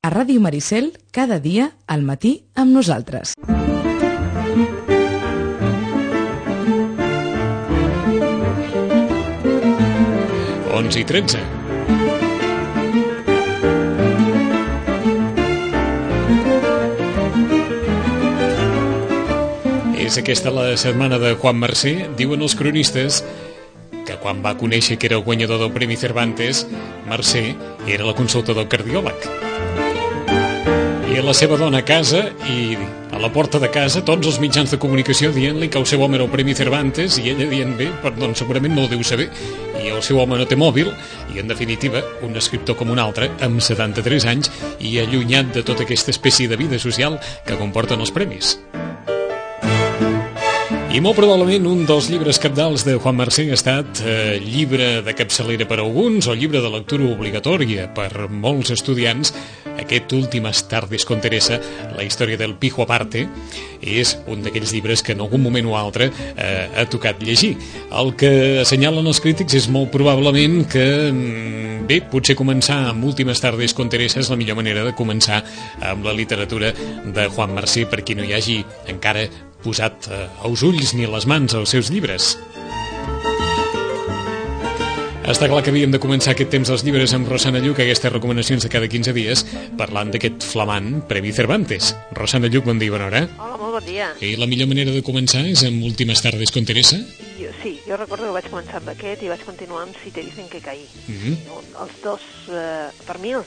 A Ràdio Maricel, cada dia, al matí, amb nosaltres. Onze i 13. És aquesta la setmana de Juan Marsé. Diuen els cronistes que quan va conèixer que era el guanyador del Premi Cervantes, Marsé era la consulta del cardiòleg. I la seva dona a casa, i a la porta de casa tots els mitjans de comunicació dient-li que el seu home era el Premi Cervantes, i ella dient, bé, doncs segurament no ho deu saber, i el seu home no té mòbil, i en definitiva un escriptor com un altre, amb 73 anys i allunyat de tota aquesta espècie de vida social que comporten els premis. I molt probablement un dels llibres cabdals de Juan Marsé ha estat llibre de capçalera per a alguns o llibre de lectura obligatòria per molts estudiants. Aquest Últimas tardes con Teresa, la història del Pijo Aparte, és un d'aquells llibres que en algun moment o altre ha tocat llegir. El que assenyalen els crítics és molt probablement que, bé, potser començar amb Últimas tardes con Teresa és la millor manera de començar amb la literatura de Juan Marsé, per qui no hi hagi encara posat els ulls ni les mans als seus llibres. Està clar que havíem de començar aquest temps dels llibres amb Rosana Lluc, aquestes recomanacions de cada 15 dies, parlant d'aquest flamant Premi Cervantes. Rosana Lluc, bon dia, bona hora. Hola, molt bon dia. I la millor manera de començar és amb Últimas tardes con Teresa? Jo recordo que vaig començar amb aquest i vaig continuar amb Si te dicen que caí. Els dos, per mi,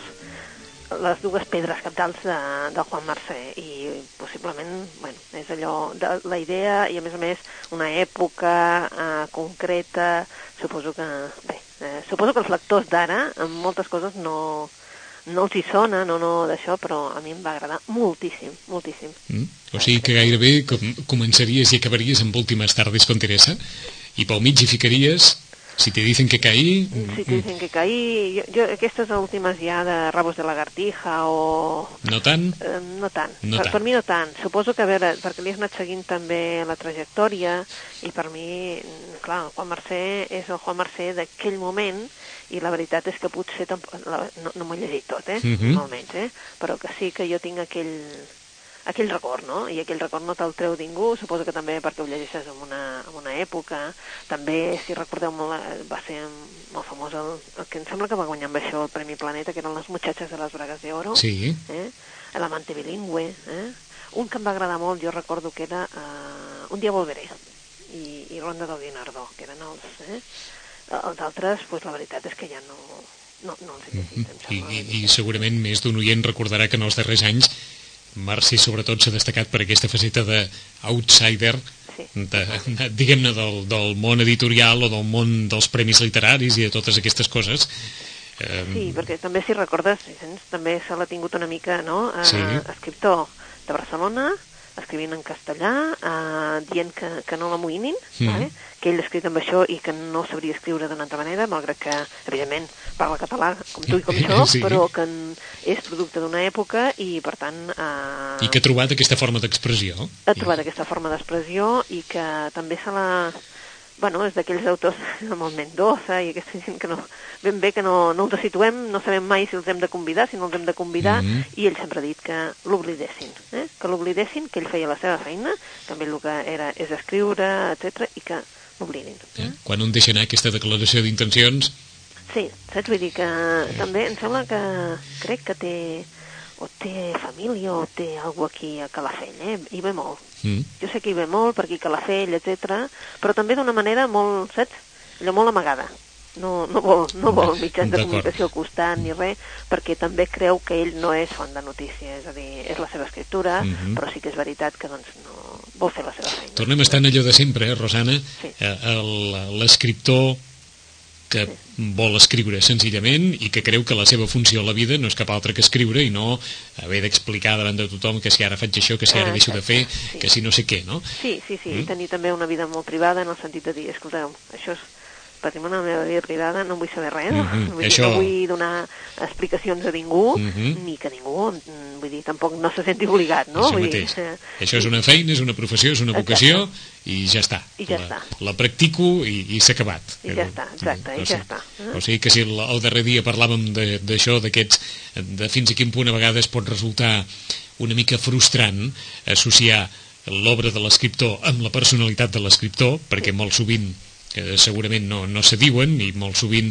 les dues pedres cabdals de Juan Marsé, i possiblement, bueno, és allò de la idea i a més una època concreta. Suposo que els lectors d'ara amb moltes coses no els hi sona, no d'això, però a mi em va agradar moltíssim. O sigui que gairebé començaries i acabaries amb Últimas tardes con Teresa i pel mig hi ficaries Si te dicen que caí... Si te dicen que caí... Jo aquestes últimes ja de Rabos de Lagartija o... No tant? No tant. Per mi no tant. Suposo que, a veure, perquè li has anat seguint també la trajectòria, i per mi, clar, el Juan Marsé és el Juan Marsé d'aquell moment, i la veritat és que potser no m'ho he llegit tot, almenys, però que sí que jo tinc aquell record, no? I aquell record no te'l treu ningú, suposo que també perquè ho llegeixes en una època. També, si recordeu molt, va ser molt famós el que em sembla que va guanyar amb això el Premi Planeta, que eren Les muchachas de las bragas de oro. Sí. El amante bilingüe. Un que em va agradar molt, jo recordo que era Un día volveré, i Ronda del Guinardó, que eren els altres, doncs la veritat és que ja no els he llegit. I segurament més d'un oient recordarà que en els darrers anys Marsé sobretot s'ha destacat per aquesta faceta d'outsider, diguem-ne, del món editorial o del món dels premis literaris i de totes aquestes coses. Sí, perquè també, si recordes, també se l'ha tingut una mica, no? Escriptor de Barcelona, escrivint en castellà, dient que no l'amoïnin, que ell ha escrit amb això i que no sabria escriure d'una altra manera, malgrat que, evidentment, parla català com tu i com jo, però que és producte d'una època i, per tant... I que ha trobat aquesta forma d'expressió. Ha trobat aquesta forma d'expressió i que també se l'ha... Bueno, és d'aquells autors amb el Mendoza i aquesta gent que ben bé que no els situem, no sabem mai si els hem de convidar, si no els hem de convidar, i ell sempre ha dit que l'oblidessin, que ell feia la seva feina, que ell el que era és escriure, etc, i que l'oblidin. Quan un deixa anar aquesta declaració d'intencions... Sí, saps? Vull dir que també em sembla que crec que té família o té algú aquí a Calafell, i ve molt. Jo sé que hi ve molt, per aquí a Calafell, etc, però també d'una manera molt, saps? Allò molt amagada. No vol mitjans de comunicació al costat ni res, perquè també creu que ell no és font de notícies, és a dir, és la seva escriptura, però sí que és veritat que doncs no vol fer la seva feina. Tornem a estar en allò de sempre, Rosana? Sí. L'escriptor que vol escriure senzillament i que creu que la seva funció a la vida no és cap altra que escriure i no haver d'explicar davant de tothom que si ara faig això, que si ara deixo de fer, que si no sé què, no? Sí, tenir també una vida molt privada en el sentit de dir, escolteu, això patrimoni de la meva vida privada no en vull saber res, no vull donar explicacions a ningú, ni que ningú, vull dir, tampoc no se senti obligat, no? Això mateix. Això és una feina, és una professió, és una vocació, i ja està. La practico i s'ha acabat. I ja està, exacte, i ja està. O sigui que si el darrer dia parlàvem d'això, de fins a quin punt a vegades pot resultar una mica frustrant associar l'obra de l'escriptor amb la personalitat de l'escriptor, perquè molt sovint segurament no se diuen, i molt sovint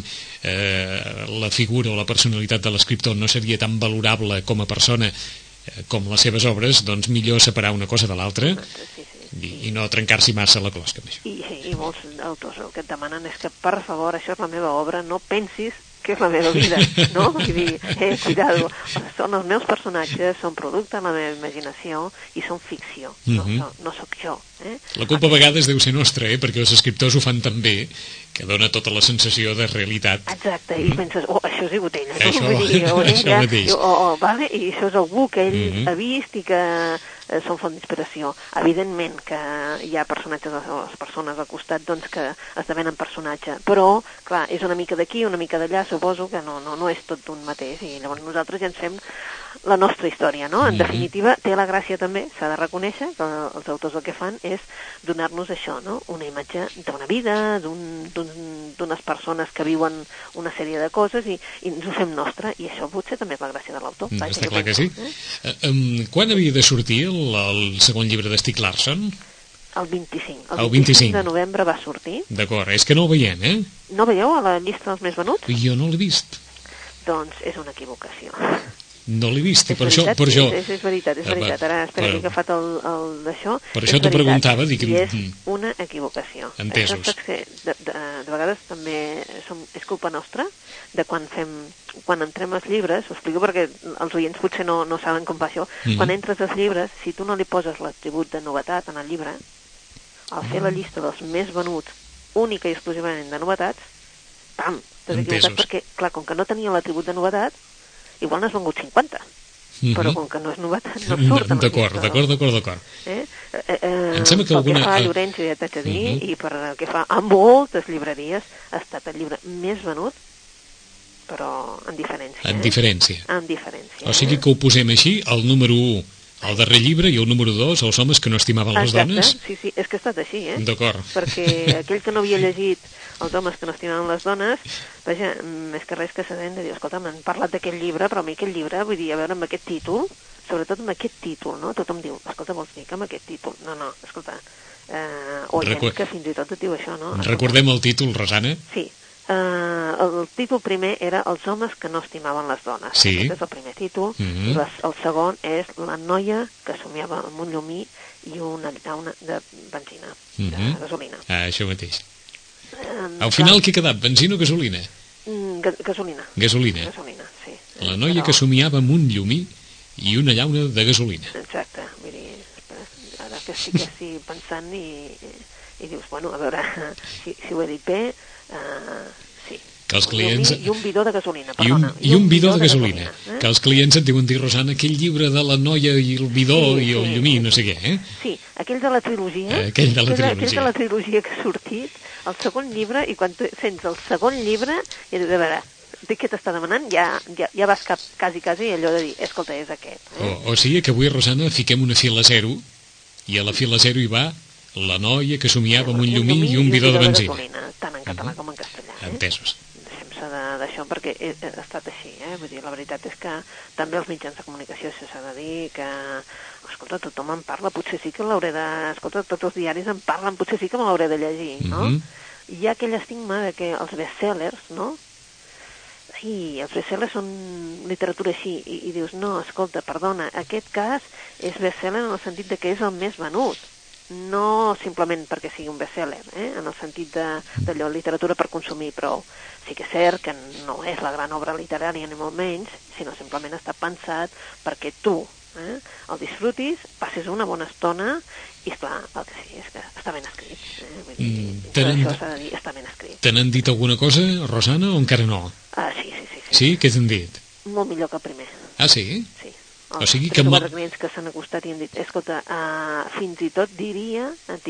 la figura o la personalitat de l'escriptor no seria tan valorable com a persona com les seves obres, doncs millor separar una cosa de l'altra i no trencar-s'hi massa la closca amb això. I molts autors el que et demanen és que, per favor, això és la meva obra, no pensis que és la meva vida, no? Vull dir, cuidado, són els meus personatges, són producte de la meva imaginació i són ficció, no sóc jo. La culpa a vegades deu ser nostra, perquè els escriptors ho fan tan bé que dona tota la sensació de realitat. Exacte, i penses, això és igual, això mateix. I això és algú que ell ha vist i que són font d'inspiració. Evidentment que hi ha personatges, les persones al costat, doncs, que esdevenen personatge, però, clar, és una mica d'aquí, una mica d'allà, suposo que no és tot un mateix, i llavors nosaltres ja ens fem la nostra història, no? En definitiva, té la gràcia també, s'ha de reconèixer que els autors el que fan és donar-nos això, no? Una imatge d'una vida, d'unes persones que viuen una sèrie de coses i ens ho fem nostra, i això potser també és la gràcia de l'autor. Està clar que sí. Quan havia de sortir el segon llibre de Stieg Larsson? El 25. El 25 de novembre va sortir. D'acord, és que no el veiem, No veieu a la llista dels més venuts? Jo no l'he vist. Doncs és una equivocació. No l'he vist, i per això... És veritat. Ara espera que he agafat el d'això. Per això t'ho preguntava. I és una equivocació. Entesos. De vegades també és culpa nostra de quan entrem als llibres, ho explico perquè els oients potser no saben com va això, quan entres als llibres, si tu no li poses l'atribut de novetat en el llibre, al fer la llista dels més venuts única i exclusivament de novetats, pam, t'has equivocat perquè, clar, com que no tenia l'atribut de novetat, igual n'has vengut 50, però com que no és novetat, no surt. D'acord. Em sembla que pel que fa a Llorenç, ja t'haig de dir, i per el que fa a moltes llibreries, ha estat el llibre més venut, però en diferència. En diferència. En diferència. O sigui que ho posem així, el número 1, el darrer llibre, i el número 2, els homes que no estimaven les dones. Sí, és que ha estat així, D'acord. Perquè aquell que no havia llegit els homes que no estimaven les dones, vaja, més que res que s'han de dir, escolta, m'han parlat d'aquest llibre, però a mi aquest llibre, vull dir, a veure, amb aquest títol, sobretot amb aquest títol, no? Tothom diu, escolta, vols dir que amb aquest títol? No, escolta, o gent que fins i tot et diu això, no? Recordem el títol, Rosana? Sí. El títol primer era Els homes que no estimaven les dones. Sí. Aquest és el primer títol. El segon és La noia que somiava amb un llumí i una llauna de benzina, de gasolina. Això mateix. Al final què ha quedat? Benzina o gasolina? Gasolina. Gasolina, sí. La noia que somiava amb un llumí i una llauna de gasolina. Exacte. Vull dir, ara que estic així pensant i dius, bueno, a veure, si ho he dit bé, sí. Que els clients... I un bidó de gasolina, perdona. I un bidó de gasolina. Que els clients et diuen dir, Rosana, aquell llibre de la noia i el bidó i el llumí, no sé què, Sí, aquell de la trilogia. Aquell de la trilogia que ha sortit, el segon llibre, i quan tu sents el segon llibre, i dius, a veure, dic que t'està demanant, ja vas quasi allò de dir, escolta, és aquest. O sigui que avui, Rosana, fiquem una fila 0, i a la fila 0 hi va la noia que somiava amb un llumí i un bidó de benzina. Tant en català com en castellà. Entesos. Deixem-se d'això perquè ha estat així, Vull dir, la veritat és que també els mitjans de comunicació s'ha de dir que, escolta, tothom en parla, potser sí que l'hauré de... Escolta, tots els diaris en parlen, potser sí que me l'hauré de llegir, no? Hi ha aquell estigma de que els bestsellers, no? I els bestsellers són literatura així, i dius, no, escolta, perdona, aquest cas és bestseller en el sentit de que és el més venut, no simplement perquè sigui un bestseller, en el sentit d'allò, literatura per consumir, però sí que és cert que no és la gran obra literària ni molt menys, sinó simplement està pensat perquè tu el disfrutis, passis una bona estona i, esclar, el que sí és que està ben escrit. Això s'ha de dir, està ben escrit. Te n'han dit alguna cosa, Rosana, o encara no? Sí. Sí? Què t'han dit? Molt millor que el primer. Ah, sí? Sí. Els 3 o 4 clients que s'han acostat i han dit, escolta, fins i tot diria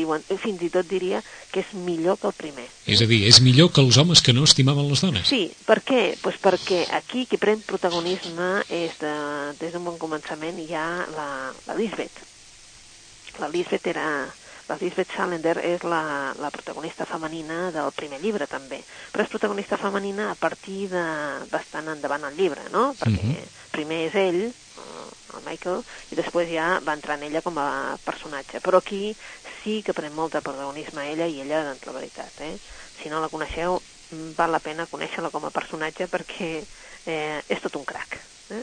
que és millor que el primer. És a dir, és millor que els homes que no estimaven les dones. Sí, per què? Pues perquè aquí qui pren protagonisme és des d'un bon començament hi ha la Lisbeth. La Lisbeth Salander és la protagonista femenina del primer llibre, també. Però és protagonista femenina a partir de bastant endavant el llibre, no? Perquè primer és ell, el Michael, i després ja va entrar en ella com a personatge. Però aquí sí que pren molt de protagonisme ella, i ella, doncs, la veritat, si no la coneixeu, val la pena conèixer-la com a personatge perquè és tot un crac.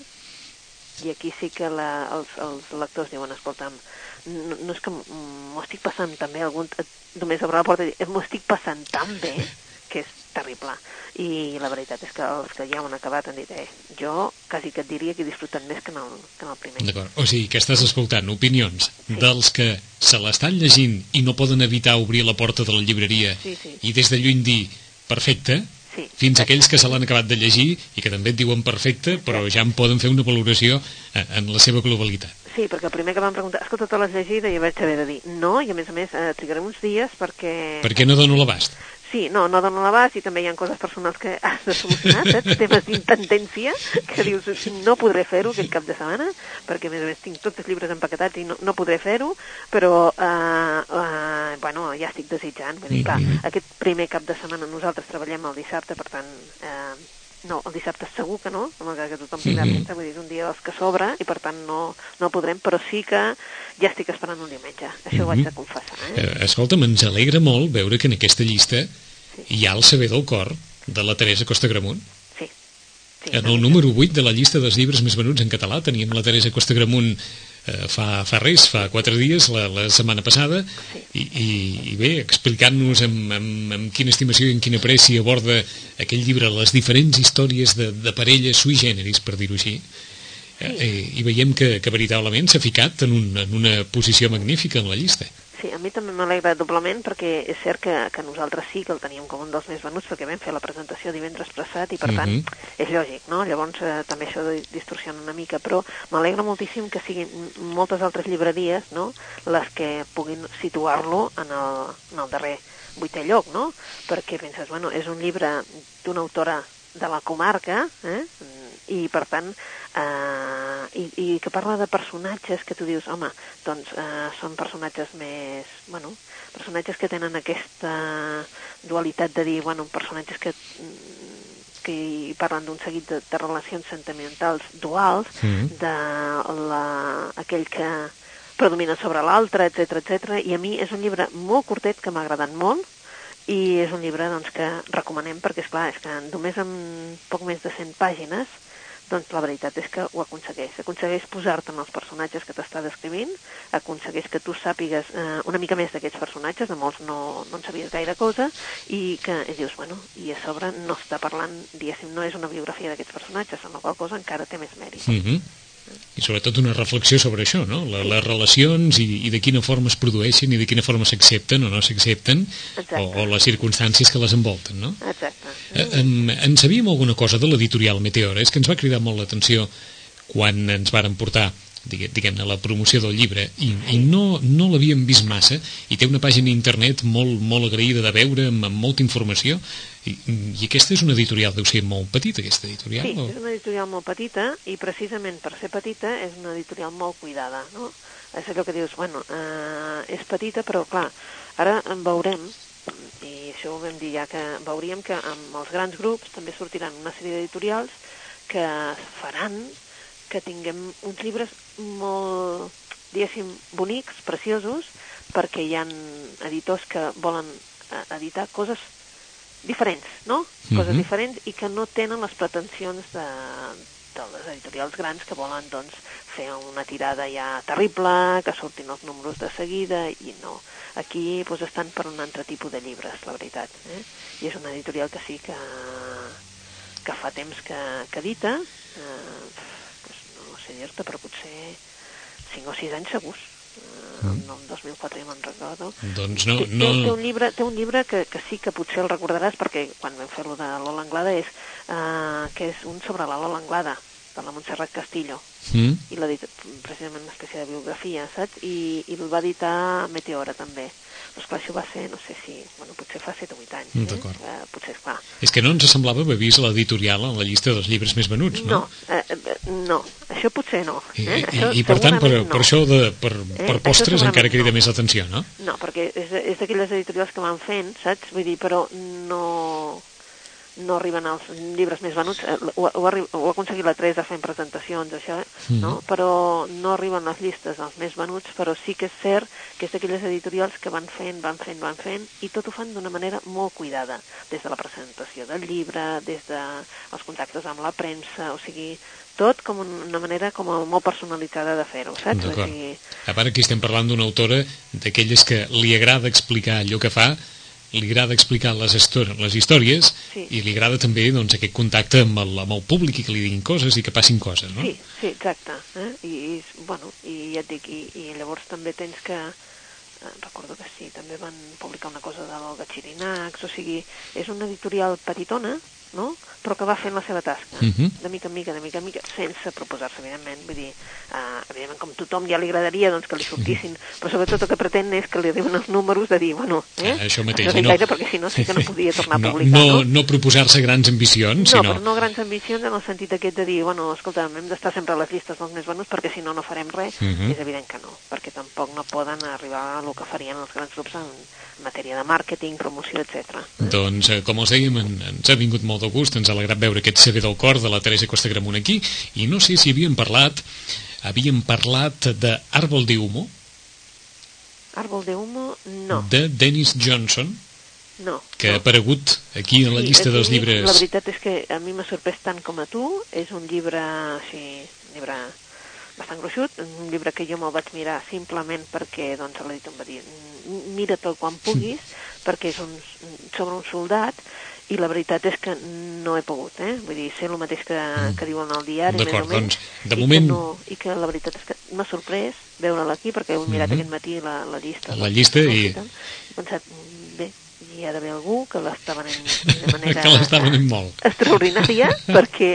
I aquí sí que els lectors diuen, escolta'm, no és que m'ho estic passant tan bé, només obre la porta i dir, m'ho estic passant tan bé, que és terrible. I la veritat és que els que ja ho han acabat han dit, jo quasi que et diria que he disfrutat més que en el primer. D'acord, o sigui que estàs escoltant opinions dels que se l'estan llegint i no poden evitar obrir la porta de la llibreria i des de lluny dir, perfecte, fins a aquells que se l'han acabat de llegir i que també et diuen perfecte, però ja en poden fer una valoració en la seva globalitat. Sí, perquè el primer que vam preguntar, escolta, te l'has llegida? I vaig haver de dir no, i a més trigarem uns dies perquè... Perquè no dono l'abast. Sí, no dono l'abast, i també hi ha coses personals que has de solucionar, temes d'intendència, que dius, no podré fer-ho aquest cap de setmana, perquè a més tinc tots els llibres empaquetats i no podré fer-ho, però, bueno, ja estic desitjant. Vull dir, clar, aquest primer cap de setmana nosaltres treballem el dissabte, per tant... No, el dissabte segur que no, que tothom tindrà premsa, vull dir, és un dia dels que sobra i per tant no podrem, però sí que ja estic esperant un diumenge, això ho haig de confessar. Escolta'm, ens alegra molt veure que en aquesta llista hi ha el saber del cor de la Teresa Costa Gramunt. Sí. En el número 8 de la llista dels llibres més venuts en català teníem la Teresa Costa Gramunt fa 4 dies, la setmana passada, i bé, explicant-nos amb quina estimació i amb quina apreci aborda aquell llibre, les diferents històries de parelles sui generis, per dir-ho així, i veiem que veritablement s'ha ficat en una posició magnífica en la llista. Sí, a mi també m'alegra doblement, perquè és cert que nosaltres sí que el teníem com un dels més venuts, perquè vam fer la presentació divendres passat i per tant és lògic, no? Llavors també això distorsiona una mica, però m'alegra moltíssim que siguin moltes altres llibreries, no?, les que puguin situar-lo en el darrer 8è lloc, no? Perquè penses, bueno, és un llibre d'una autora de la comarca, i per tant i que parla de personatges que tu dius, home, doncs són personatges més, bueno, personatges que tenen aquesta dualitat de dir, bueno, personatges que hi parlen d'un seguit de relacions sentimentals duals, aquell que predomina sobre l'altre, etc. I a mi és un llibre molt curtet que m'ha agradat molt, i és un llibre, doncs, que recomanem perquè, esclar, és que només amb poc més de 100 pàgines, doncs la veritat és que ho aconsegueix posar-te en els personatges que t'està descrivint, aconsegueix que tu sàpigues una mica més d'aquests personatges, de molts no en sabies gaire cosa, i que dius, bueno, i a sobre no està parlant, diguéssim, no és una biografia d'aquests personatges, amb la qual cosa encara té més mèrit. I sobretot una reflexió sobre això, no? Les relacions i de quina forma es produeixen i de quina forma s'accepten o no s'accepten, o les circumstàncies que les envolten, no? Exacte. En sabíem alguna cosa de l'editorial Meteora? És que ens va cridar molt l'atenció quan ens varen portar, diguem-ne, la promoció del llibre, i no l'havíem vist massa, i té una pàgina internet molt agraïda de veure, amb molta informació, i aquesta és una editorial, deu ser molt petita, aquesta editorial? Sí, és una editorial molt petita, i precisament per ser petita és una editorial molt cuidada, no? És allò que dius, bueno, és petita, però clar, ara en veurem, i això ho vam dir ja, que veuríem que amb els grans grups també sortiran una sèrie d'editorials que faran que tinguem uns llibres molt, diguéssim, bonics, preciosos, perquè hi ha editors que volen editar coses diferents, no? Coses diferents i que no tenen les pretensions de les editorials grans que volen, doncs, fer una tirada ja terrible, que surtin els números de seguida, i no. Aquí doncs, estan per un altre tipus de llibres, la veritat. I és una editorial que sí que fa temps que edita, no sé dir-te, però potser 5 o 6 anys segurs. El 2004 ja me'n recordo. Doncs no. Té un llibre que sí que potser el recordaràs, perquè quan vam fer-lo de Lola Anglada que és un sobre la Lola Anglada. de la Montserrat Castillo, i l'ha dit precisament una espècie de biografia, saps? I el va editar Meteora, també. Doncs clar, això va ser, no sé si, bueno, potser fa 7 o 8 anys, D'acord. Potser, és clar. És que no ens semblava haver vist l'editorial en la llista dels llibres més venuts, no? No, això potser no. I per tant, per això per postres encara crida més atenció, no? No, perquè és d'aquelles editorials que van fent, saps? Vull dir, però no arriben als llibres més venuts, ho ha aconseguit la Teresa fent presentacions, això, no? Però no arriben les llistes dels més venuts, però sí que és cert que és d'aquelles editorials que van fent, i tot ho fan d'una manera molt cuidada, des de la presentació del llibre, des dels contactes amb la premsa, o sigui, tot com una manera com molt personalitzada de fer-ho, saps? D'acord. O sigui... A part, aquí estem parlant d'una autora d'aquelles que li agrada explicar allò que fa, li agrada explicar les històries, sí. I li agrada també doncs, aquest contacte amb el públic i que li diguin coses i que passin coses, no? Sí, exacte. I ja et dic, i llavors també tens que... recordo que sí, també van publicar una cosa de l'Olga Xirinacs, o sigui, és una editorial petitona, no? Però que va fent la seva tasca, de mica en mica, sense proposar-se, evidentment. Vull dir, evidentment, com tothom ja li agradaria doncs, que li sortissin, però sobretot el que pretén és que li arriben els números de dir, bueno, això mateix, no gaire, perquè si no sí que no podia tornar a publicar. No proposar-se grans ambicions, sinó... No, però no grans ambicions en el sentit aquest de dir, bueno, escolta, hem d'estar sempre a les llistes dels més venuts perquè si no, no farem res. És evident que no, perquè tampoc no poden arribar a el que farien els grans grups en matèria de màrqueting, promoció, etc. Doncs, com us dèiem, ens ha vingut molt de gust, ens ha alegrat veure aquest CV del cor de la Teresa Costa Gramunt aquí, i no sé si havíem parlat d'Àrbol de Humo. Àrbol de Humo, no. De Dennis Johnson, no, que ha aparegut aquí en la llista dels llibres. La veritat és que a mi m'ha sorprès tant com a tu, és un llibre, bastant gruixut, un llibre que jo me'l vaig mirar simplement perquè doncs, l'editor em va dir mira-te'l quan puguis, perquè és sobre un soldat, i la veritat és que no he pogut, vull dir, sé el mateix que diuen al diari, d'acord, més o menys, doncs, de moment... i que la veritat és que m'ha sorprès veure-la aquí, perquè he mirat aquest matí la llista. La llista i... He pensat, bé, hi ha d'haver algú que l'està venent de manera que l'està venent molt extraordinària, perquè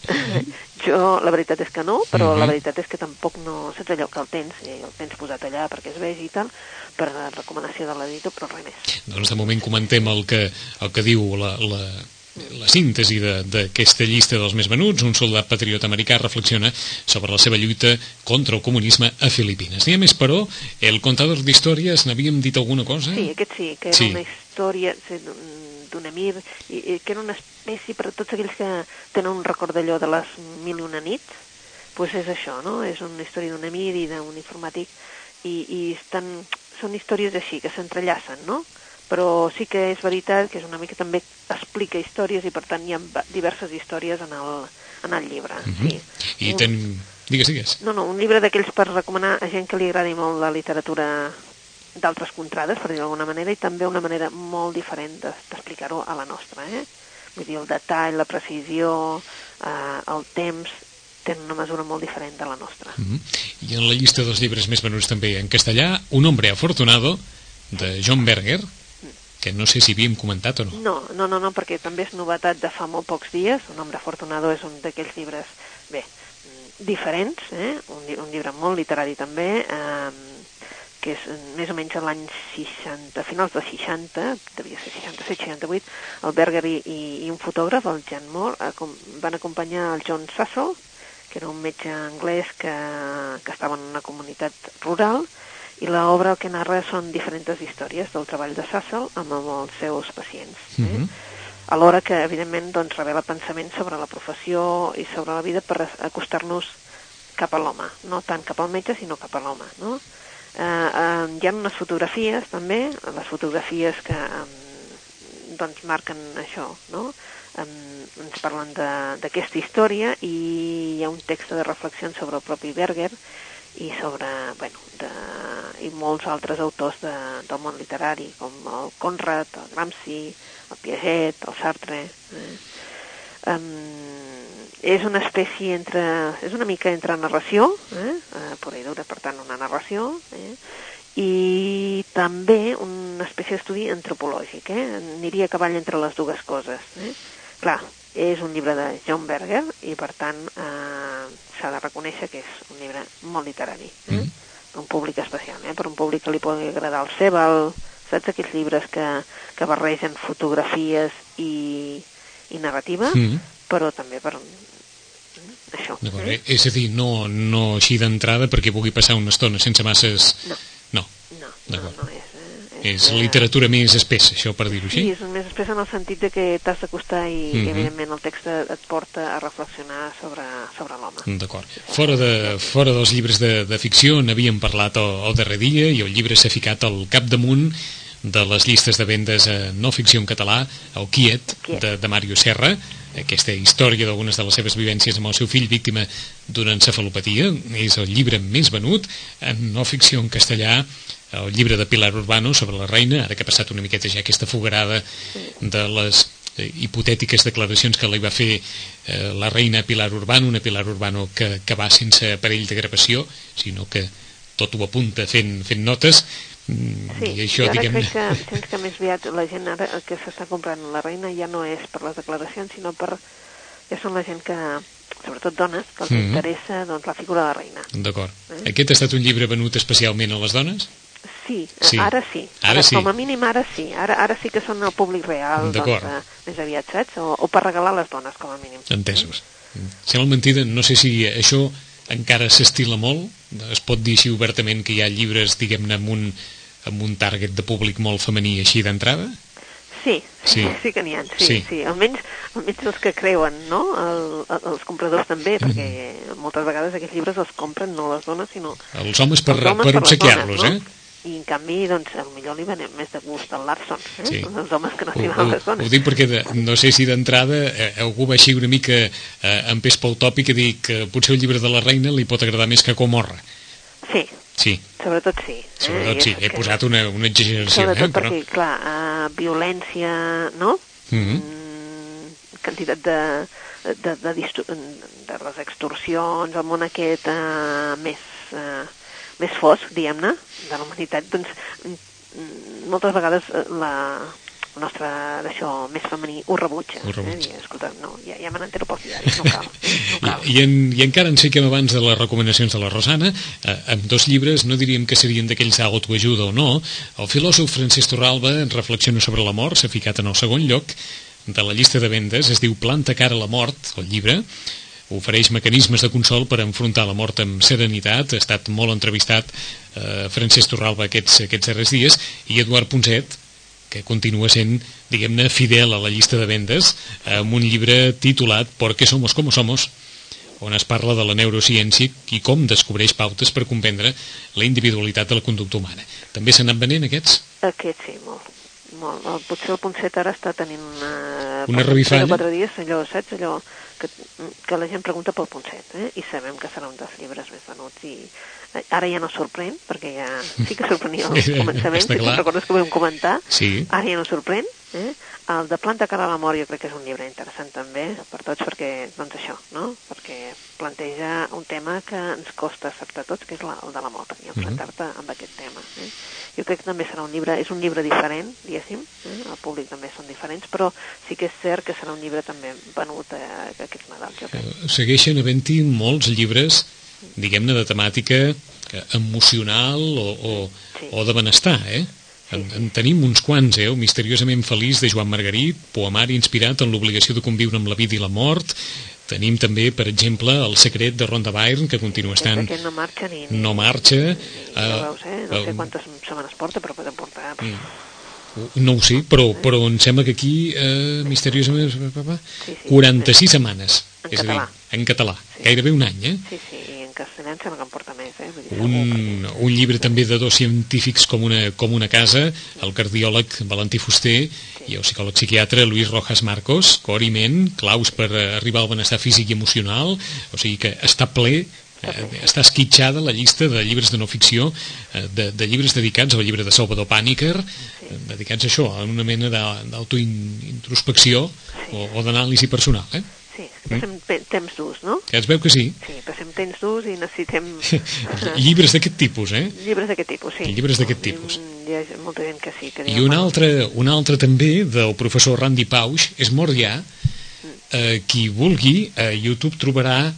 jo la veritat és que no, però la veritat és que tampoc no... Saps allò que el tens posat allà perquè es vegi i tal, per recomanació de l'editor, però res més. Doncs de moment comentem el que diu la síntesi d'aquesta llista dels més venuts. Un soldat patriota americà reflexiona sobre la seva lluita contra el comunisme a Filipines. N'hi ha més, però, el contador d'històries, n'havíem dit alguna cosa? Sí, aquest sí, que era una història d'un emir, i que era una espècie per a tots aquells que tenen un record d'allò de les 1001 nits, doncs és això, no? És una història d'un emir i d'un informàtic, i són històries així, que s'entrellacen, no? Però sí que és veritat que és una mica també explica històries i per tant hi ha diverses històries en el llibre. Sí. I digues. No, un llibre d'aquells per recomanar a gent que li agradi molt la literatura d'altres contrades, per dir-ho d'alguna manera, i també una manera molt diferent d'explicar-ho a la nostra. Vull dir, el detall, la precisió, el temps, tenen una mesura molt diferent de la nostra. I en la llista dels llibres més venuts també en castellà, Un hombre afortunado, de John Berger, que no sé si havíem comentat o no. No, perquè també és novetat de fa molt pocs dies. Un hombre afortunado és un d'aquells llibres, diferents, un llibre molt literari també, que és més o menys a l'any 60, finals dels 60, devia ser 67-68, el Berger i un fotògraf, el Jan Moore, van acompanyar el John Sassel, que era un metge anglès que estava en una comunitat rural, i l'obra el que narra són diferents històries del treball de Sassel amb els seus pacients. Alhora que, evidentment, doncs, revela pensament sobre la professió i sobre la vida per acostar-nos cap a l'home, no tant cap al metge, sinó cap a l'home, no? Hi ha unes fotografies, també, les fotografies que doncs marquen això, no? Ens parlen d'aquesta història i hi ha un text de reflexió sobre el propi Berger i sobre, i molts altres autors del món literari, com el Conrad, el Gramsci, el Piaget, el Sartre. És una espècie és una mica entre narració, pura i dura, per tant, una narració, i també una espècie d'estudi antropològic, aniria a cavall entre les dues coses. Clar, És un llibre de John Berger i, per tant, s'ha de reconèixer que és un llibre molt literari. Per un públic especial, per un públic que li pugui agradar el Sebald, saps? Aquests llibres que barregen fotografies i narrativa, però també per això. És a dir, no així d'entrada perquè pugui passar una estona sense masses... No és literatura més espessa, això, per dir-ho així. Sí, és més espessa en el sentit de que t'has d'acostar i evidentment el text et porta a reflexionar sobre l'home. D'acord. Fora dels llibres de ficció n'havíem parlat el darrer dia i el llibre s'ha ficat al capdamunt de les llistes de vendes no ficció en català, el Quiet, de Mario Serra, aquesta història d'algunes de les seves vivències amb el seu fill víctima d'una encefalopatia. És el llibre més venut en no ficció en castellà, el llibre de Pilar Urbano sobre la reina, ara que ha passat una miqueta ja aquesta foguerada de les hipotètiques declaracions que li va fer la reina Pilar Urbano, una Pilar Urbano que va sense aparell de gravació, sinó que tot ho apunta fent notes. Sí, i això, ara crec que més aviat la gent ara que s'està comprant la reina ja no és per les declaracions, sinó ja són la gent que, sobretot dones, que els interessa la figura de la reina. D'acord. Aquest ha estat un llibre venut especialment a les dones? Sí, ara sí. Com a mínim ara sí. Ara sí que són el públic real, més aviat, saps? O per regalar a les dones, com a mínim. Entesos. Sembla mentida, no sé si això encara s'estila molt, es pot dir així obertament que hi ha llibres, diguem-ne, amb un target de públic molt femení així d'entrada? Sí que n'hi ha, sí. Almenys els que creuen, no? Els compradors també, perquè moltes vegades aquests llibres els compren no les dones, sinó... Els homes per obsequiar-los, I en canvi, potser li venem més de gust al Larson, els homes que no estimen les dones. Ho dic perquè no sé si d'entrada algú va així una mica en pes pel tòpic i dir que potser el llibre de la reina li pot agradar més que Comorra. Sí. Sobretot sí. He posat una exageració. Sobretot perquè, clar, violència, no? Quantitat de les extorsions, el món aquest més fosc, diguem-ne, de la humanitat, doncs moltes vegades la nostra d'això més femení ho rebutja. Escolta, no, ja me n'entero pels diaris, no cal. I encara ens fiquem abans de les recomanacions de la Rosana, amb dos llibres, no diríem que serien d'aquells d'autoajuda o no. El filòsof Francesc Torralba reflexiona sobre la mort, s'ha ficat en el segon lloc de la llista de vendes, es diu Planta cara a la mort, el llibre, ofereix mecanismes de consol per enfrontar la mort amb serenitat. Ha estat molt entrevistat Francesc Torralba aquests darrers dies, i Eduard Ponset, que continua sent, diguem-ne, fidel a la llista de vendes, amb un llibre titulat ¿Por qué somos como somos?, on es parla de la neurociència i com descobreix pautes per comprendre la individualitat de la conducta humana. També s'han anat venent aquests? Aquests sí, molt. Potser el Ponset ara està tenint una revifalla. 4 dies, saps, allò que la gent pregunta pel Ponset, i sabem que serà un dels llibres més venuts, i ara ja no sorprèn, perquè ja sí que sorprenia al començament, si recordes que ho vam comentar, ara ja no sorprèn. El de Planta cara a la mort jo crec que és un llibre interessant també per tots, perquè, doncs això, no? Perquè planteja un tema que ens costa acceptar tots, que és el de la mort, i enfrontar-te amb aquest tema. Jo crec que també serà un llibre, és un llibre diferent, diguéssim, el públic també són diferents, però sí que és cert que serà un llibre també venut aquest Nadal, jo crec. Segueixen havent-hi molts llibres, diguem-ne, de temàtica emocional o de benestar, En tenim uns quants, El misteriosament feliç de Joan Margarit, poemari inspirat en l'obligació de conviure amb la vida i la mort. Tenim també, per exemple, El secret de Rhonda Byrne, que continua estant... Que no marxa No marxa. No sé quantes setmanes porta, però poden portar... No ho sé, però em sembla que aquí misteriosament 46 setmanes. És a dir, en català. Gairebé un any, Sí, i en castellà em sembla que en porta més, Un llibre també de dos científics com una casa, el cardiòleg Valentí Fuster i el psicòleg psiquiatre Luis Rojas Marcos, cor i ment, claus per arribar al benestar físic i emocional, o sigui que està ple, està esquitxada la llista de llibres de no ficció, de llibres dedicats al llibre de Salvador Pàniker, dedicats a això, a una mena d'autointrospecció o d'anàlisi personal, Sí, passem temps durs, no? Que es veu que sí. Sí, passem temps durs i necessitem... Llibres d'aquest tipus, Llibres d'aquest tipus, sí. Llibres d'aquest tipus. Hi ha molta gent que sí. I un altre també, del professor Randy Pausch, és Mort ja, qui vulgui, a YouTube trobarà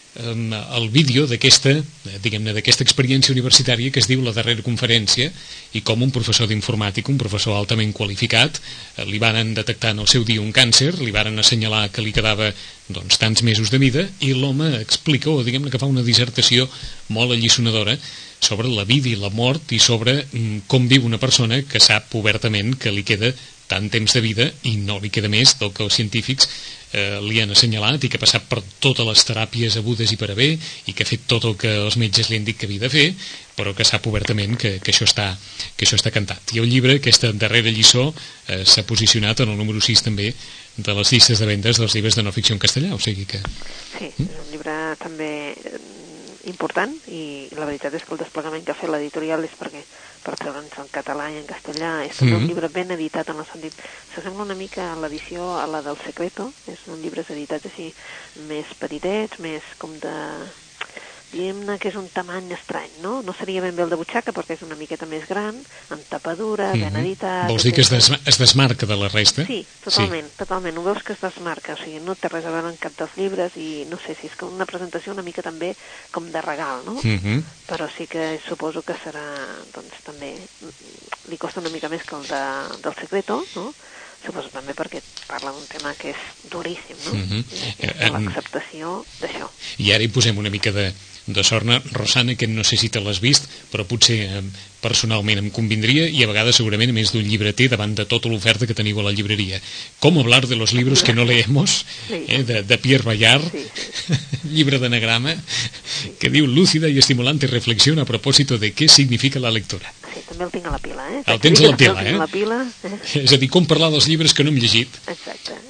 el vídeo d'aquesta experiència universitària que es diu La darrera conferència, i com un professor d'informàtica, un professor altament qualificat, li varen detectar en el seu dia un càncer, li varen assenyalar que li quedava tants mesos de vida, i l'home explica, o que fa una dissertació molt alliçonadora sobre la vida i la mort i sobre com viu una persona que sap obertament que li queda tant temps de vida i no li queda més del que els científics li han assenyalat, i que ha passat per totes les teràpies hagudes i per haver, i que ha fet tot el que els metges li han dit que havia de fer, però que sap obertament que això està cantat. I el llibre, aquesta darrera lliçó, s'ha posicionat en el número 6 també de les llistes de vendes dels llibres de no ficció en castellà, o sigui que... Sí, és un llibre també important, i la veritat és que el desplegament que ha fet l'editorial és per treure'ns en català i en castellà. És també un llibre ben editat, en el sentit, s'assembla una mica a l'edició a la del Secreto, són llibres editats així més petitets, més com de... diguem-ne que és un tamany estrany, no? No seria ben bé el de butxaca, perquè és una miqueta més gran, amb tapadura, ben editat... Vols dir que es desmarca de la resta? Sí, totalment, totalment. Ho veus que es desmarca, o sigui, no té res a veure amb cap dels llibres, i no sé si és com una presentació una mica també com de regal, no? Però sí que suposo que serà, doncs, també... li costa una mica més que el del Secreto, no? Suposo també perquè parla d'un tema que és duríssim, no? L'acceptació d'això. I ara hi posem una mica de sorna, Rosana, que no sé si te l'has vist, però potser personalment em convindria, i a vegades segurament a més d'un llibreter davant de tota l'oferta que teniu a la llibreria. ¿Cómo hablar de los libros que no leemos? De Pierre Bayard, llibre d'anagrama, que diu lúcida y estimulante reflexión a propósito de qué significa la lectura. Sí, també el tinc a la pila, El tens a la pila, És a dir, com parlar dels llibres que no hem llegit. Exacte.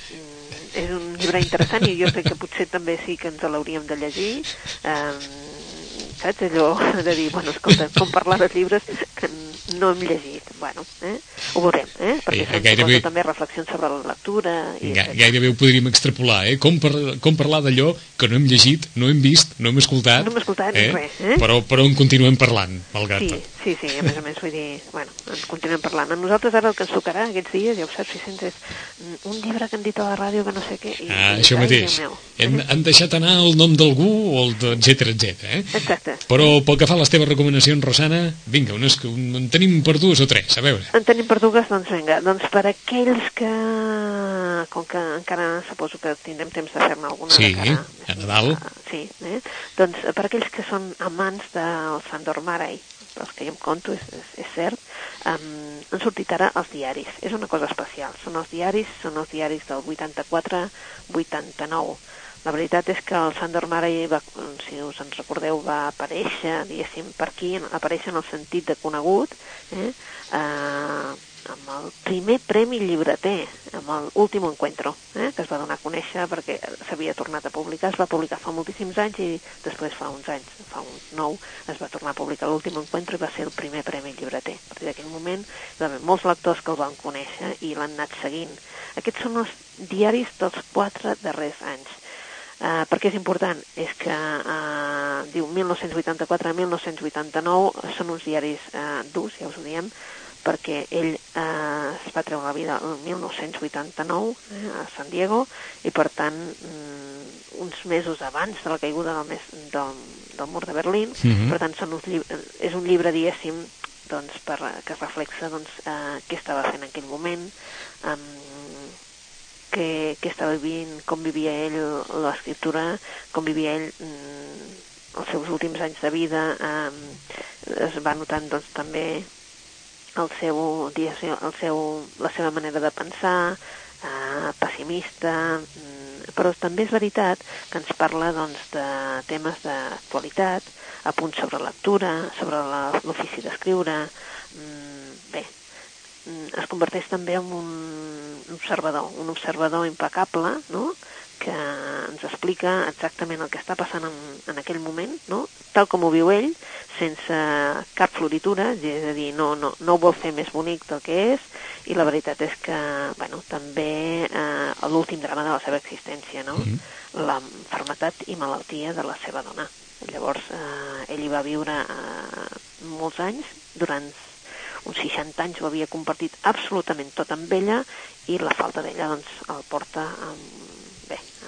És un llibre interessant, i jo crec que potser també sí que ens l'hauríem de llegir, saps, allò de dir, bueno, escolta, com parlar dels llibres que no hem llegit, bueno, ho veurem, perquè gairebé... també reflexions sobre la lectura... Gairebé ho podríem extrapolar, com parlar d'allò que no hem llegit, no hem vist, no hem escoltat... No hem escoltat res, Però en continuem parlant, malgrat tot. Sí, a més a més, vull dir, bueno, en continuem parlant. A nosaltres ara el que ens tocarà aquests dies, ja ho saps, Vicenç, és un llibre que han dit a la ràdio que no sé què... Això mateix. Han deixat anar el nom d'algú, o etcètera, Exacte. Però pel que fa a les teves recomanacions, Rosana, vinga, en tenim per 2 o 3, a veure. En tenim per 2, doncs vinga. Doncs per aquells que, com que encara suposo que tindrem temps de fer-ne alguna de cara... Sí, a Nadal. Sí, doncs per aquells que són amants del Sándor Márai, els que jo em conto, és cert, han sortit ara els diaris. És una cosa especial. Són els diaris del 84-89. La veritat és que el Sándor Márai, si us en recordeu, va aparèixer, diguéssim, per aquí, aparèixer en el sentit de conegut, amb el primer premi llibreter, amb l'Últim Encuentro, que es va donar a conèixer perquè s'havia tornat a publicar. Es va publicar fa moltíssims anys, i després fa uns 9, es va tornar a publicar l'Últim Encuentro, i va ser el primer premi llibreter. A partir d'aquell moment hi va haver molts lectors que el van conèixer i l'han anat seguint. Aquests són els diaris dels 4 darrers anys. Per què és important? És que diu 1984-1989 són uns diaris durs, ja us ho diem, perquè ell es va treure la vida el 1989 a San Diego, i per tant uns mesos abans de la caiguda del mur de Berlín. Per tant és un llibre, diguéssim, doncs, que reflexa què estava fent en aquell moment, què estava vivint, com vivia ell l'escriptura, com vivia ell els seus últims anys de vida. Es va notant, doncs, també la seva manera de pensar, pessimista, però també és veritat que ens parla, doncs, de temes d'actualitat, apunts sobre lectura, sobre l'ofici d'escriure. Bé, es converteix també en un observador impecable, no?, que ens explica exactament el que està passant en aquell moment, no?, tal com ho viu ell, sense cap floritura, és a dir, no ho vol fer més bonic del que és, i la veritat és que, bueno, també l'últim drama de la seva existència, no?, la malaltia i malaltia de la seva dona. Llavors, ell hi va viure molts anys, durant uns 60 anys ho havia compartit absolutament tot amb ella, i la falta d'ella, doncs, el porta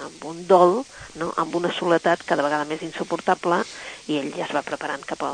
amb un dol, no? Amb una soledat cada vegada més insuportable, i ell ja es va preparant cap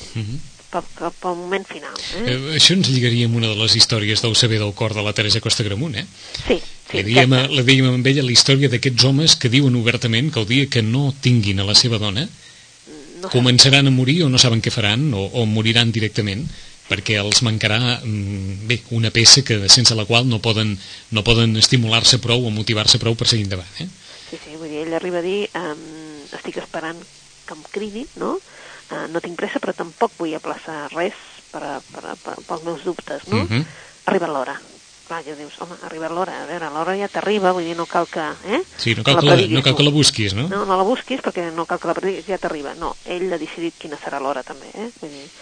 al moment final. Això ens lligaria amb una de les històries del saber del cor de la Teresa Costa Gramunt, Sí. La dèiem amb ella la història d'aquests homes que diuen obertament que el dia que no tinguin a la seva dona començaran a morir o no saben què faran o moriran directament, perquè els mancarà una peça sense la qual no poden estimular-se prou o motivar-se prou per seguir endavant. Sí, vull dir, ell arriba a dir estic esperant que em cridi, no? No tinc pressa, però tampoc vull aplaçar res pels meus dubtes, no? Ha arribat l'hora. Clar, ja dius, home, ha arribat l'hora, a veure, l'hora ja t'arriba, vull dir, no cal que... Sí, no cal que la busquis, no? No la busquis perquè no cal que la prediguis, ja t'arriba. No, ell ha decidit quina serà l'hora també, Vull dir,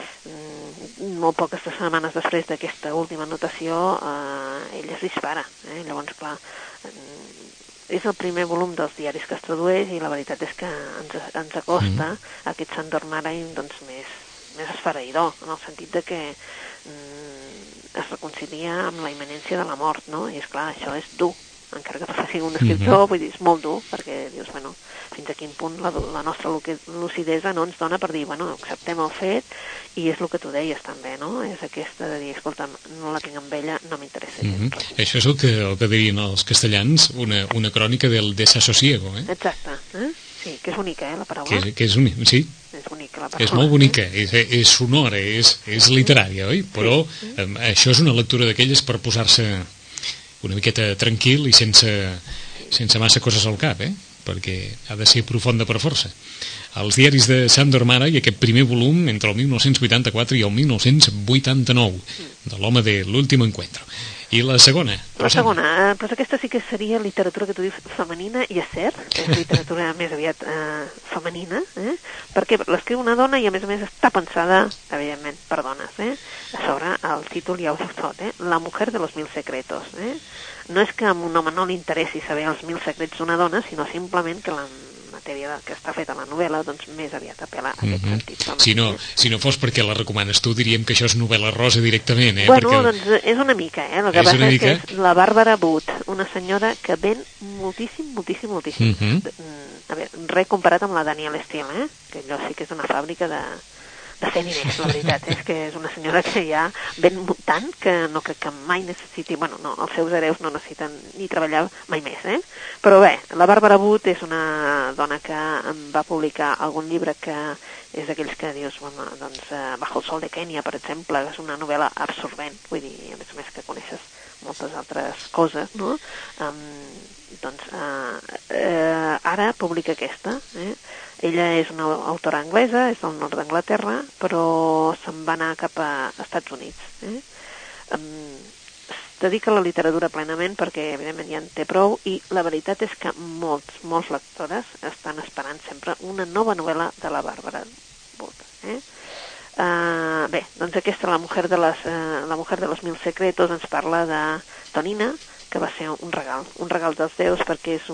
molt poques setmanes després d'aquesta última anotació ell es dispara, llavors clar és el primer volum dels diaris que es tradueix i la veritat és que ens acosta a aquest Sándor Márai doncs més esfereïdor, en el sentit de que es reconcilia amb la imminència de la mort, no? I és clar, això és dur, encara que faci un escriptor, vull dir, és molt dur, perquè dius, bueno, fins a quin punt la nostra lucidesa no ens dona per dir, bueno, acceptem el fet, i és el que tu deies també, no? És aquesta de dir, escolta, no la tinc amb ella, no m'interessa gens. Això és el que dirien els castellans, una crònica del desasosiego, Exacte, sí, que és bonica, la paraula. Que és bonica, sí. És bonica, la paraula. És molt bonica, és sonora, és literària, oi? Però això és una lectura d'aquelles per posar-se una miqueta tranquil i sense massa coses al cap, perquè ha de ser profunda per força. Els diaris de Sándor Márai, aquest primer volum entre el 1984 i el 1989, de l'home de l'últim encuentro. I la segona? La segona, doncs aquesta sí que seria literatura que tu dius femenina, i és cert, és literatura més aviat femenina, perquè l'escriu una dona i a més està pensada, evidentment, per dones. A sobre el títol ja ho diu tot, La mujer de los 1000 secretos. No és que a un home no li interessi saber els 1000 secrets d'una dona, sinó simplement que la matèria que està feta a la novel·la doncs més aviat apel·la a aquest sentit. Si no fos perquè la recomanes tu, diríem que això és novel·la rosa directament, Bueno, doncs és una mica, El que passa és que és la Bàrbara Butt, una senyora que ven moltíssim. A veure, res comparat amb la Danielle Steele, que allò sí que és una fàbrica de fer diners, la veritat, és que és una senyora que ja ven tant que no crec que mai necessiti, bueno, no, els seus hereus no necessiten ni treballar mai més, Però bé, la Bàrbara Butt és una dona que em va publicar algun llibre que és d'aquells que dius, bueno, doncs, Bajo el sol de Kènia, per exemple, és una novel·la absorbent, vull dir, a més que coneixes moltes altres coses, no? Doncs ara publica aquesta, Ella és una autora anglesa, és del nord d'Anglaterra, però se'n va anar cap a Estats Units. Es dedica a la literatura plenament perquè, evidentment, ja en té prou, i la veritat és que molts lectores estan esperant sempre una nova novel·la de la Bàrbara Butt. Bé, doncs aquesta, la mujer de los 1000 secretos, ens parla de Tonina, que va ser un regal dels déus, perquè és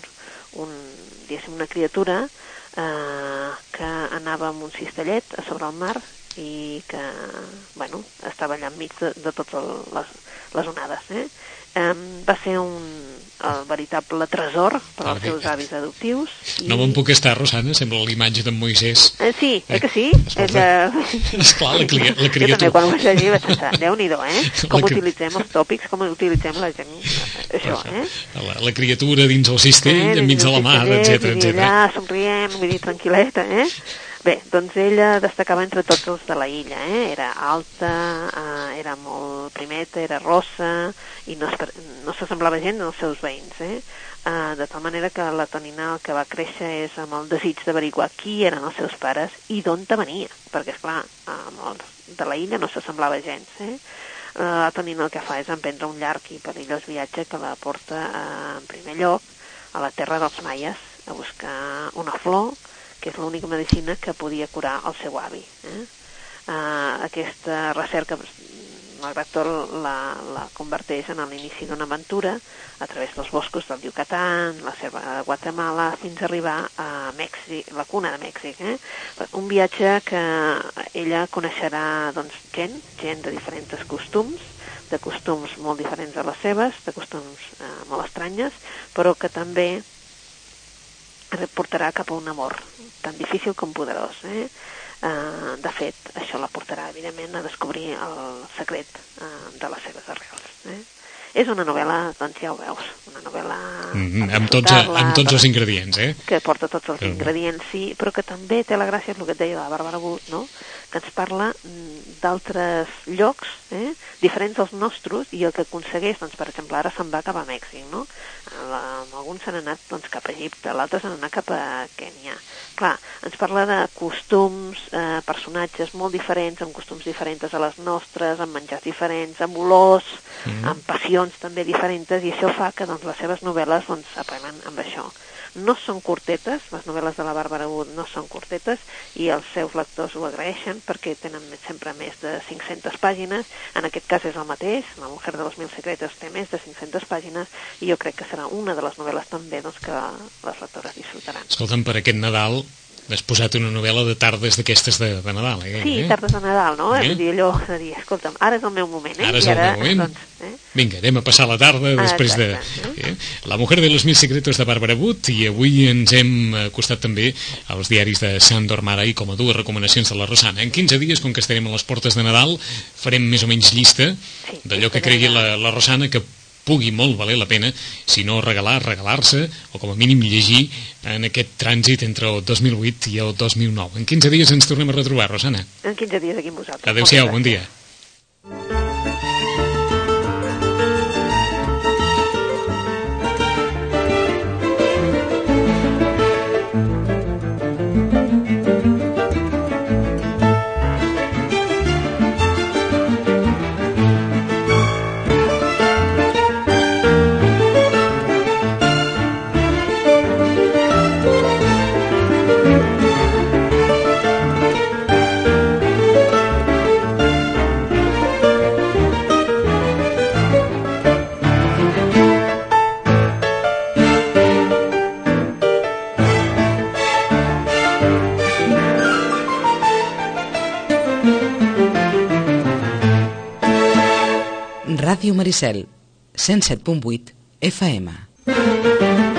una criatura que anava amb un cistellet a sobre el mar i que, bueno, estava allà enmig de totes les onades. Va ser el veritable tresor per als seus avis adoptius. No me'n puc estar, Rosana, sembla l'imatge d'en Moisès. Sí, que sí? Esclar, la criatura. Jo també, quan ho vaig llegir, vaig pensar, Déu-n'hi-do, com utilitzem els tòpics, com utilitzem la gent, això, La criatura dins el cistell, enmig de la mar, etc. Allà, somrient, vull dir, tranquil·leta, Bé, doncs ella destacava entre tots els de la illa, Era alta, era molt primeta, era rossa, i no s'assemblava gent als seus veïns, de tal manera que la Tonina el que va créixer és amb el desig d'averiguar qui eren els seus pares i d'on venia, perquè, esclar, amb els de la illa no s'assemblava gens, La Tonina el que fa és emprendre un llarg i perillós viatge que la porta, en primer lloc, a la terra dels maies, a buscar una flor, que és l'única medicina que podia curar el seu avi. Aquesta recerca, malgrat tot, la converteix en l'inici d'una aventura a través dels boscos del Yucatán, la selva de Guatemala, fins a arribar a Mèxic, la cuna de Mèxic. Un viatge que ella coneixerà gent de diferents costums, de costums molt diferents a les seves, de costums molt estranyes, però que també portarà cap a un amor tan difícil com poderós. De fet, això la portarà, evidentment, a descobrir el secret de les seves arrels. És una novel·la, doncs ja ho veus, una novel·la... Amb tots els ingredients, que porta tots els ingredients, sí, però que també té la gràcia, és el que et deia de la Bàrbara Butt, no?, que ens parla d'altres llocs diferents dels nostres, i el que aconsegueix, doncs, per exemple, ara se'n va cap a Mèxic, no? Alguns s'han anat doncs, cap a Egipte, l'altre s'han anat cap a Kènia. Clar, ens parla de costums, personatges molt diferents, amb costums diferents a les nostres, amb menjars diferents, amb olors, amb passions també diferents, i això fa que doncs, les seves novel·les doncs, apel·len amb això. No són curtetes, les novel·les de la Bàrbara Butt no són curtetes, i els seus lectors ho agraeixen perquè tenen sempre més de 500 pàgines, en aquest cas és el mateix, La mujer de los 1000 secretos té més de 500 pàgines, i jo crec que serà una de les novel·les també doncs, que les lectores disfrutaran. Escolta'm, per aquest Nadal has posat una novel·la de tardes d'aquestes de Nadal, Sí, tardes de Nadal, no? Vull dir, allò de dir, escolta'm, ara és el meu moment, Ara és el meu moment. Doncs, Vinga, anem a passar la tarda després de... La mujer de los 1000 secretos de Bàrbara Butt, i avui ens hem acostat també als diaris de Sándor Márai com a dues recomanacions de la Rosana. En 15 dies, com que estarem a les portes de Nadal, farem més o menys llista d'allò que cregui la Rosana que pugui molt valer la pena, si no regalar-se, o com a mínim llegir en aquest trànsit entre el 2008 i el 2009. En 15 dies ens tornem a retrobar, Rosana. En 15 dies aquí amb vosaltres. Adéu-siau, bon dia. Ràdio Maricel, 107.8 FM.